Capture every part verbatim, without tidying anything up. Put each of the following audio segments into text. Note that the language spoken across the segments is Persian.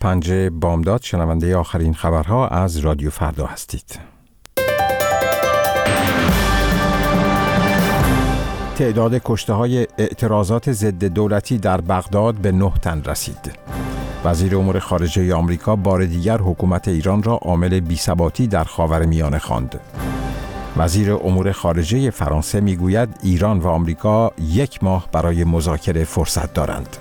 پنج بامداد شنونده آخرین خبرها از رادیو فردا هستید. تعداد کشته‌های اعتراضات ضد دولتی در بغداد به نه تن رسید. وزیر امور خارجه آمریکا بار دیگر حکومت ایران را عامل بی‌ثباتی در خاورمیانه خواند. وزیر امور خارجه فرانسه میگوید ایران و آمریکا یک ماه برای مذاکره فرصت دارند.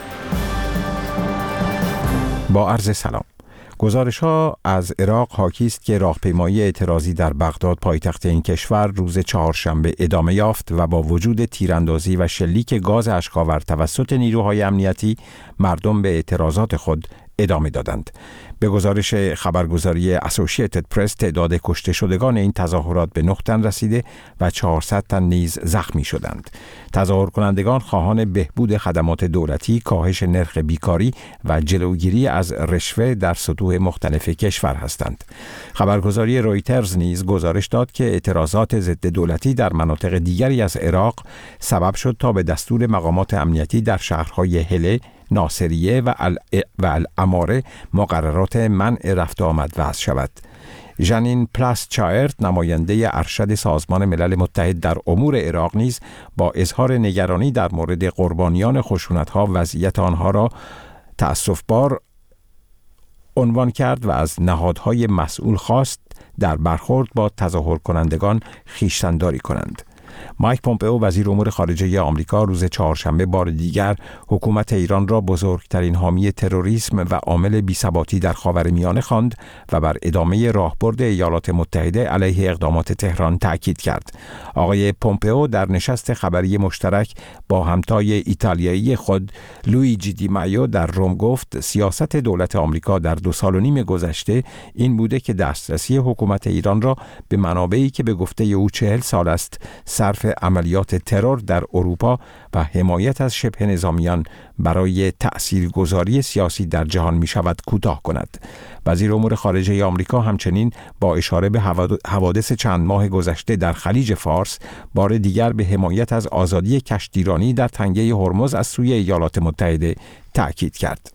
با عرض سلام. گزارش‌ها از عراق حاکی است که راهپیمایی اعتراضی در بغداد پایتخت این کشور روز چهارشنبه ادامه یافت و با وجود تیراندازی و شلیک گاز اشک‌آور توسط نیروهای امنیتی مردم به اعتراضات خود ادامه دادند. به گزارش خبرگزاری اسوسییتد پرس تعداد کشته شدگان این تظاهرات به نه تن رسیده و چهارصد تن نیز زخمی شدند. تظاهر کنندگان خواهان بهبود خدمات دولتی، کاهش نرخ بیکاری و جلوگیری از رشوه در سطوح مختلف کشور هستند. خبرگزاری رویترز نیز گزارش داد که اعتراضات ضد دولتی در مناطق دیگری از عراق سبب شد تا به دستور مقامات امنیتی در شهرهای هله، ناصریه و العماره مقررات منع رفت و آمد وضع شود. ژانین پلاس چایرت، نماینده ارشد سازمان ملل متحد در امور عراق، نیز با اظهار نگرانی در مورد قربانیان خشونت‌ها وضعیت آنها را تأسف‌بار عنوان کرد و از نهادهای مسئول خواست در برخورد با تظاهر کنندگان خویشتن‌داری کنند. مایک پومپئو، وزیر امور خارجه آمریکا، روز چهارشنبه بار دیگر حکومت ایران را بزرگترین حامی تروریسم و عامل بی‌ثباتی در خاورمیانه خواند و بر ادامه راهبرد ایالات متحده علیه اقدامات تهران تاکید کرد. آقای پومپئو در نشست خبری مشترک با همتای ایتالیایی خود لویجی دی مایو در روم گفت سیاست دولت آمریکا در دو سال و نیم گذشته این بوده که دسترسی حکومت ایران را به منابعی که به گفته او چهل سال است صرف عملیات ترور در اروپا و حمایت از شبه نظامیان برای تأثیرگذاری سیاسی در جهان می شود کوتاه کند. وزیر امور خارجه آمریکا همچنین با اشاره به حوادث چند ماه گذشته در خلیج فارس بار دیگر به حمایت از آزادی کشتیرانی در تنگه هرمز از سوی ایالات متحده تأکید کرد.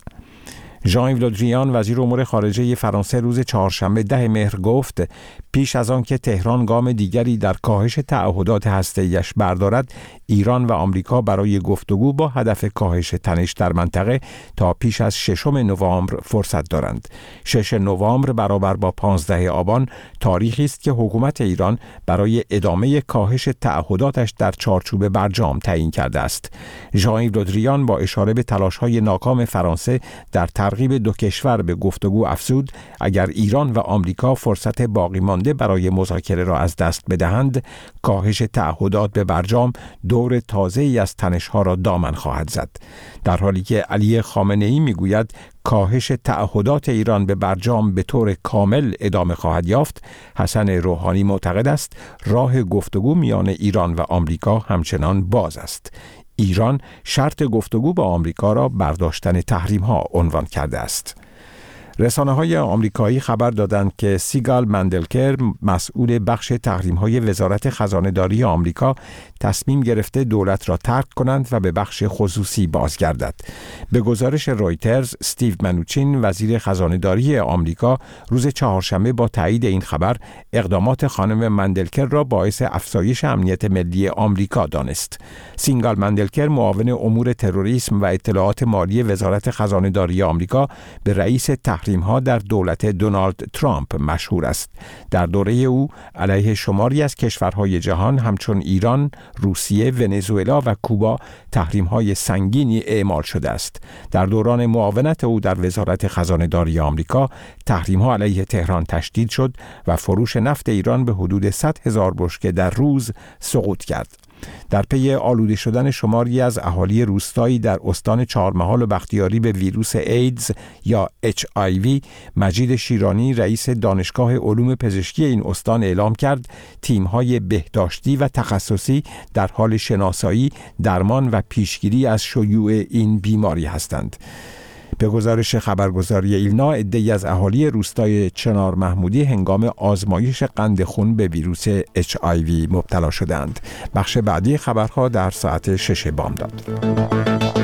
ژان یو له دریان، وزیر امور خارجه فرانسه، روز چهارشنبه ده مهر گفت پیش از آن که تهران گام دیگری در کاهش تعهدات هسته‌ایش بردارد، ایران و آمریکا برای گفتگو با هدف کاهش تنش در منطقه تا پیش از ششم نوامبر فرصت دارند. ششم نوامبر برابر با پانزده آبان تاریخی است که حکومت ایران برای ادامه کاهش تعهداتش در چارچوب برجام تعیین کرده است. ژان یو له دریان با اشاره به تلاش‌های ناکام فرانسه در ترغیب دو کشور به گفتگو افزود اگر ایران و آمریکا فرصت باقی مانده برای مذاکره را از دست بدهند، کاهش تعهدات به برجام دور تازه‌ای از تنش‌ها را دامن خواهد زد. در حالی که علی خامنه‌ای میگوید کاهش تعهدات ایران به برجام به طور کامل ادامه خواهد یافت، حسن روحانی معتقد است راه گفتگو میان ایران و آمریکا همچنان باز است. ایران شرط گفتگو با آمریکا را برداشتن تحریم‌ها عنوان کرده است. رسانه‌های آمریکایی خبر دادند که سیگال مندلکر، مسئول بخش تحریم‌های وزارت خزانه‌داری آمریکا، تصمیم گرفته دولت را ترک کنند و به بخش خصوصی بازگردد. به گزارش رویترز، استیو منوچین، وزیر خزانه‌داری آمریکا، روز چهارشنبه با تایید این خبر اقدامات خانم مندلکر را باعث افزایش امنیت ملی آمریکا دانست. سیگال مندلکر، معاون امور تروریسم و اطلاعات مالی وزارت خزانه‌داری آمریکا، به رئیس تحریم ها در دولت دونالد ترامپ مشهور است. در دوره او علیه شماری از کشورهای جهان همچون ایران، روسیه، ونزوئلا و کوبا تحریم‌های سنگینی اعمال شده است. در دوران معاونت او در وزارت خزانه‌داری آمریکا، تحریم‌ها علیه تهران تشدید شد و فروش نفت ایران به حدود صد هزار بشکه در روز سقوط کرد. در پی آلوده شدن شماری از اهالی روستایی در استان چهارمحال و بختیاری به ویروس ایدز یا اچ آی وی، مجید شیرانی، رئیس دانشگاه علوم پزشکی این استان، اعلام کرد تیم‌های بهداشتی و تخصصی در حال شناسایی، درمان و پیشگیری از شیوع این بیماری هستند. به گزارش خبرگزاری ایلنا، عده‌ای از اهالی روستای چنار محمودی هنگام آزمایش قند خون به ویروس اچ آی وی مبتلا شدند. بخش بعدی خبرها در ساعت شش بامداد.